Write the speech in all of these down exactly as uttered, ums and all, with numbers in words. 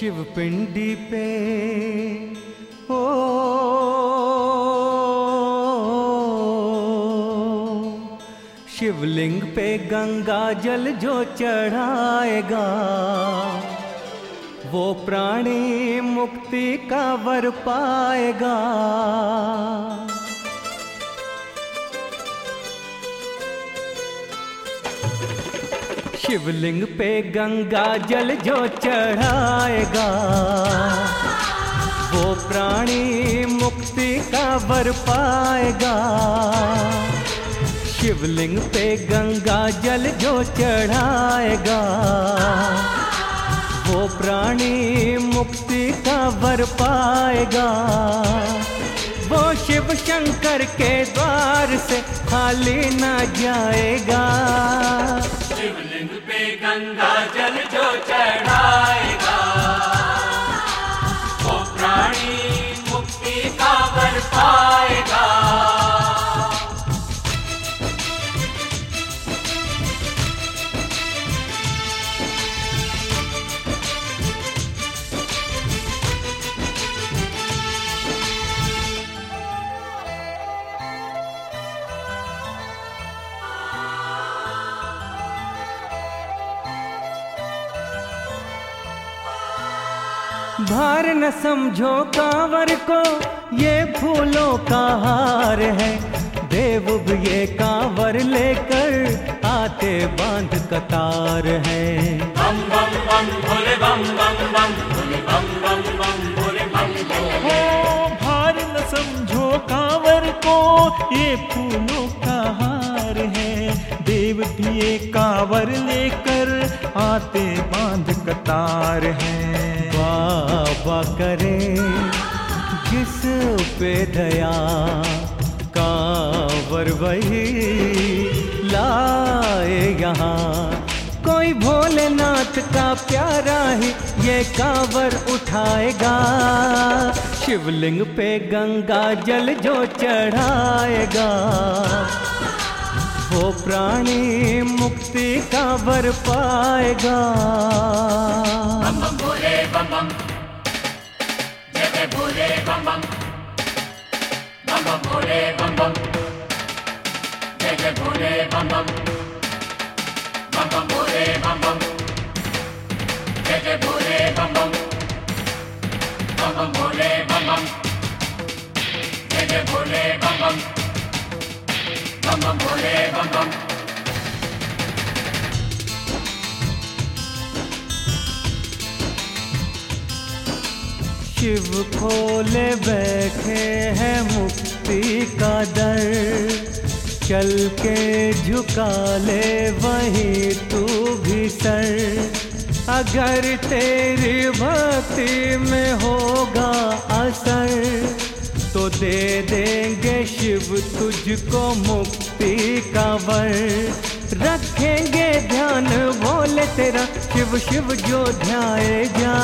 शिव पिंडी पे ओ शिवलिंग पे गंगा जल जो चढ़ाएगा वो प्राणी मुक्ति का वर पाएगा। शिवलिंग पे गंगा जल जो चढ़ाएगा वो प्राणी मुक्ति का वर पाएगा। शिवलिंग पे गंगा जल जो चढ़ाएगा वो प्राणी मुक्ति का वर पाएगा। वो शिव शंकर के द्वार से खाली न जाएगा। शिवलिंग पे गंगा जल जो चढ़ाएगा वो प्राणी मुक्ति का वर पाएगा। भार न समझो कांवर को ये फूलों का हार है। देव भी ये कांवर लेकर आते बांध कतार है। बम बम बम भोले बम बम बम भोले बम बम बम भोले बम बम। हो भार न समझो कांवर को ये फूलों का हार है। देव भी ये कांवर लेकर आते बांध कतार है। बाबा करे जिस पे दया कांवर वही लाए यहाँ। कोई भोलेनाथ का प्यारा ही ये कांवर उठाएगा। शिवलिंग पे गंगा जल जो चढ़ाएगा वो प्राणी मुक्ति का वर पाएगा। बम बम भोले बम बम जय जय भोले बम बम बम बम भोले बम बम जय जय भोले बम बम बम बम भोले बम बम जय जय भोले बम बम बम बम भोले बम बम जय जय भोले बम बम बम बम भोले बम बम। शिव खोले बैठे हैं मुक्ति का दर। चल के झुका ले वहीं तू भी सर। अगर तेरी भक्ति में होगा असर तो दे देंगे शिव तुझको मुक्ति का वर। रखेंगे ध्यान भोले तेरा शिव शिव जो ध्याएगा।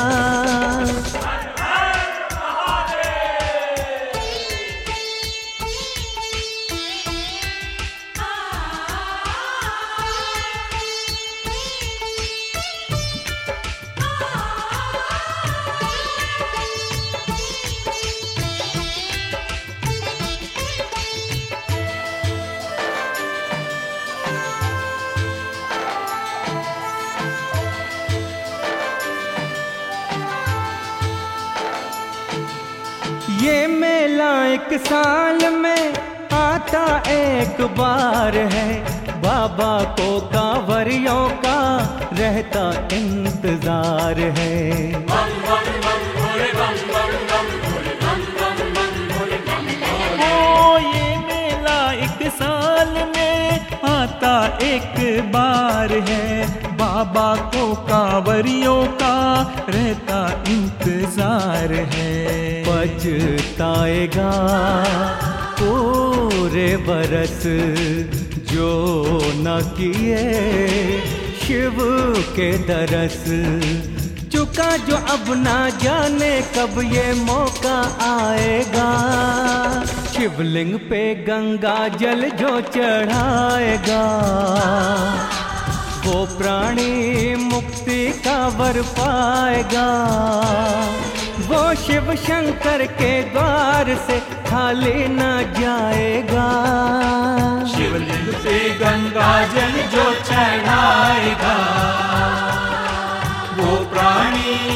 ये मेला एक साल में आता एक बार है। बाबा को कांवरियों का रहता इंतजार है। बम बम बम भोले बम बम बम भोले बम बम बम भोले बम बम। ओ ये मेला एक साल में आता एक बार है। बाबा को कांवरियों का रहता इंतजार है। पछताएगा पूरे बरस जो न किए शिव के दरस। चुका जो अब ना जाने कब ये मौका आएगा। शिवलिंग पे गंगा जल जो चढ़ाएगा वो प्राणी मुक्ति का वर पाएगा, वो शिव शंकर के द्वार से खाली न जाएगा। शिवलिंग पे गंगा जल जो चढ़ाएगा, वो प्राणी